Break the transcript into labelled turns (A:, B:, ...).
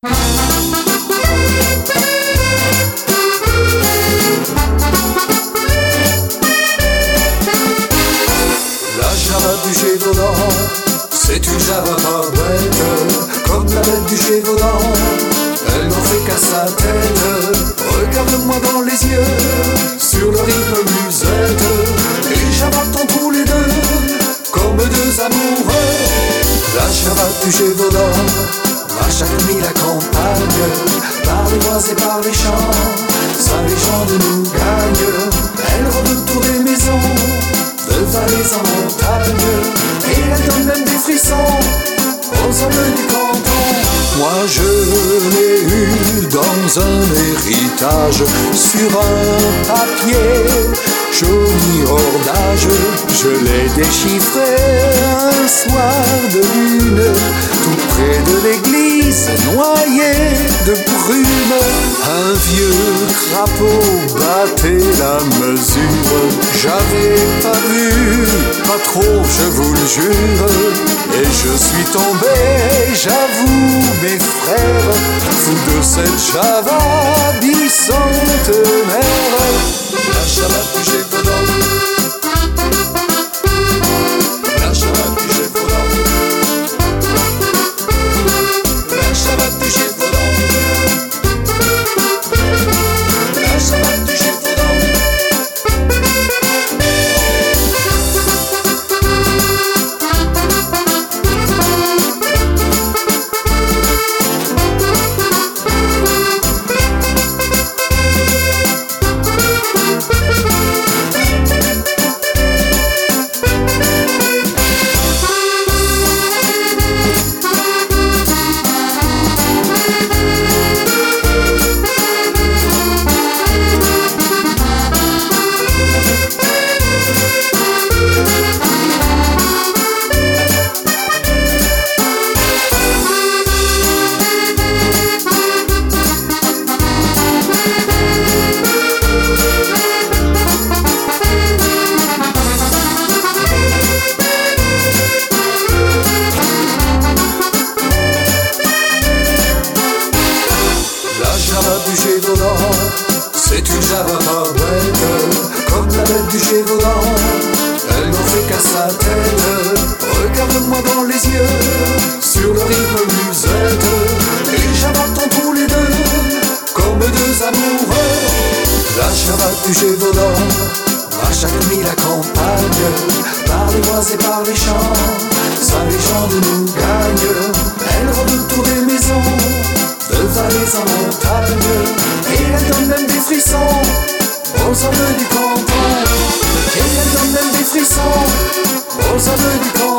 A: La Java du Gévaudan, c'est une Java pas bête, comme la bête du Gévaudan, elle n'en fait qu'à sa tête. Regarde-moi dans les yeux, sur le rythme musette, et Java-t-on tous les deux, comme deux amoureux. La Java du Gévaudan, à chaque nuit la campagne, par les bois et par les champs, sa légende nous gagne. Elle rôde autour des maisons, de vallées en montagne, et elle donne même des frissons aux hommes du canton. Moi je l'ai eu dans un héritage, sur un papier jauni hors d'âge. Je l'ai déchiffré un soir de lune, tout près de l'église, noyé de brume. Un vieux crapaud battait la mesure, j'avais pas vu, pas trop je vous le jure. Et je suis tombé, j'avoue mes frères, fou de cette Java bicentenaire. La Java du Gévaudan, la Java du Gévaudan, la Java du Gévaudan, la Java du Gévaudan. C'est une Java pas bête, comme la bête du Gévaudan, elle n'en fait qu'à sa tête. Regarde-moi dans les yeux, sur le rythme musette, et Java-t-on tous les deux, comme deux amoureux. La Java du Gévaudan, à chaque nuit la campagne, par les bois et par les champs, sa légende nous gagne. Elle rôde autour des maisons, de vallées en montagne, et elle donne même des frissons aux hommes du canton. Et elle donne même des frissons aux hommes du canton.